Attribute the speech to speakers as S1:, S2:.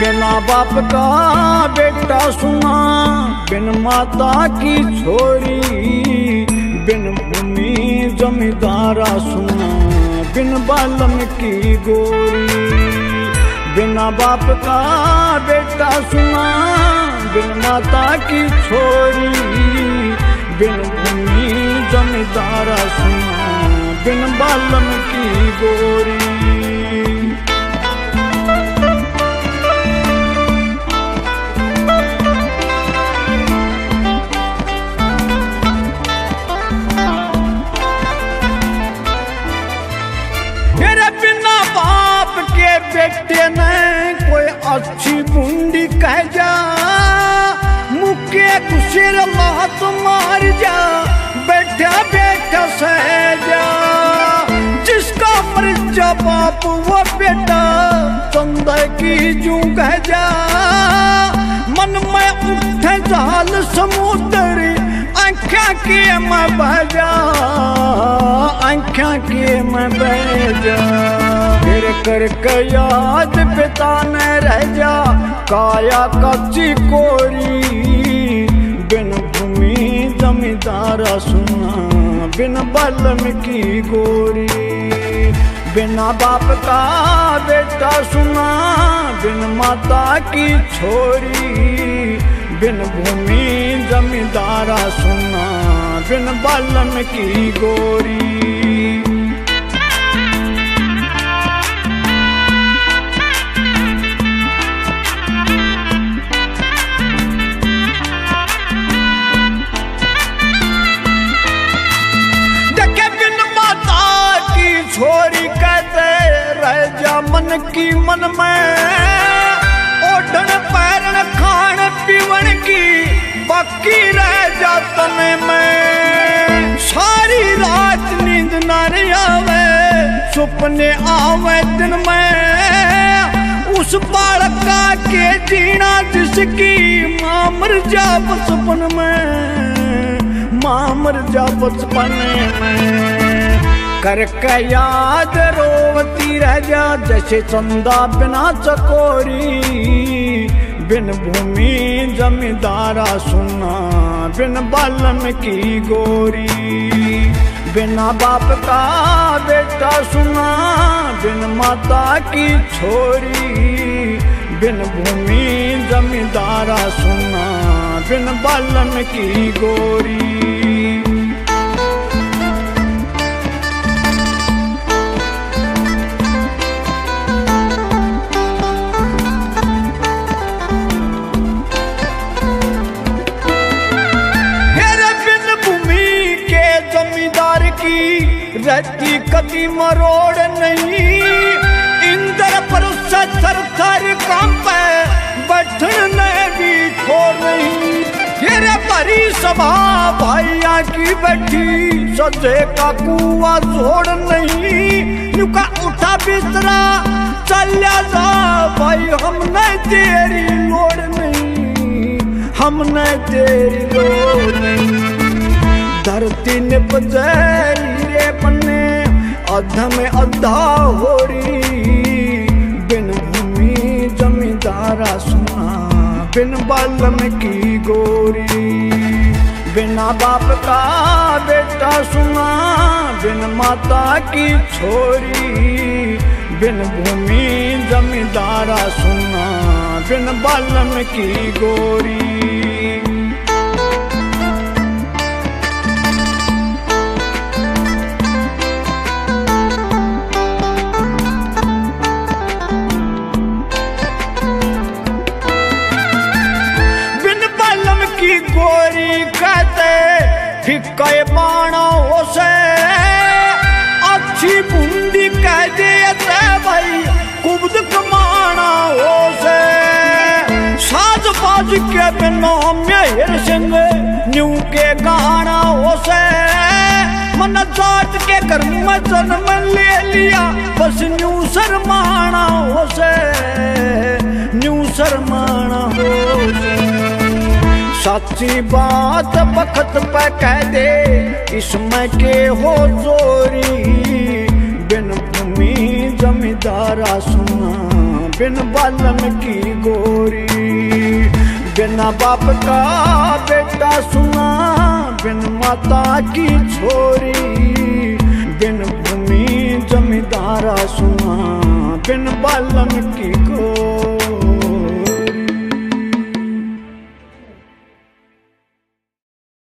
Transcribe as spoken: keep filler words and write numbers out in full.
S1: बिना बाप का बेटा सुना, बिन माता की छोरी, बिन भूमि जमींदारा सुना, बिन बालम की गोरी। बिना बाप का बेटा सुना, बिन माता की छोरी, बिन भूमि जमींदारा सुना, बिन बालम की गोरी। बेटे ने कोई अच्छी बूंदी कह जा, मुक्के कुशेर लात मार जा, बैठा बैठा सह जा। जिसका मर जा बाप वो बेटा, चंदा की जू कह जा। मन में उठे जाल समुद्र, आँखा के मैं बह जा, आँखा के मैं बह जा। फिर करके याद पिता न रह जा, काया कच्ची कोरी, बिन भूमि जमींदारा सुना, बिन बालम की गोरी। बिना बाप का बेटा सुना, बिन माता की छोरी, बिन भूमि जमींदारा सुना, बिन बालम की गोरी। छोरी कहते रह जा मन की मन में, ओढ़न पैरन खान पीवन की बाकी रह जा तने में। सारी रात नींद न आवे, सुपने आवे दिन में, उस बालका के जीना जिसकी माँ मर जा बचपन में, माँ मर जा बचपन में। करके याद रोवती रह जा, जैसे चंदा बिना चकोरी, बिन भूमि जमींदारा सुना, बिन बालम की गोरी। बिना बाप का बेटा सुना, बिन माता की छोरी, बिन भूमि जमींदारा सुना, बिन बालम की गोरी। रहती कदी मरोड़ नहीं, इंद्र पर सर थर कांपे, बैठन ने भी छोड़ नहीं। तेरे भरी सभा भाइया की बैठी, सजे का कुआ जोड़ नहीं। नुका उठा बिस्तरा चलिया जा भाई, हमने तेरी लोड़ नहीं, हमने तेरी लोड़ नहीं। धरती ने बजाई बने अधा में अधा हो रही, बिन भूमि जमींदारा सुना, बिन बालम की गोरी। बिना बाप का बेटा सुना, बिन माता की छोरी, बिन भूमि जमींदारा सुना, बिन बालम की गोरी। गोरी कहते फिक्के बाणा से, अच्छी बूंदी कह देते भाई कुब्द कमाना हो से। साज बाज के बिना मेहर सिंह न्यू के गाना हो से, मन जाट के घर में जन्म ले लिया, बस न्यू शर्माना हो से, न्यू शर्माना हो से। सच्ची बात बखत पे कह दे, इसमें के हो चोरी, बिन भूमि जमींदारा सुना, बिन बालन की गोरी, बिना बाप का बेटा सुना, बिन माता की छोरी, बिन भूमि जमींदारा सुना, बिन बालन की